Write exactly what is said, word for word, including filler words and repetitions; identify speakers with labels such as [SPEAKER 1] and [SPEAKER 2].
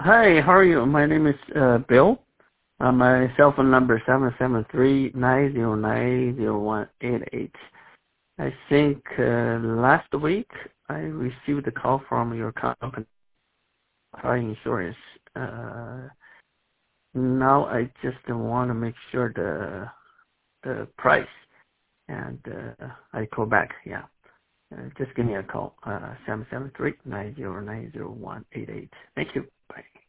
[SPEAKER 1] Hi, how are you? My name is uh, Bill. Uh, my cell phone number is seven seven three, nine zero nine, zero one eight eight. I think uh, last week I received a call from your company, car insurance. Uh, now I just want to make sure the the price, and uh, I call back. Yeah, uh, just give me a call. Uh, seven seven three, nine zero nine, zero one eight eight. Thank you. Bye.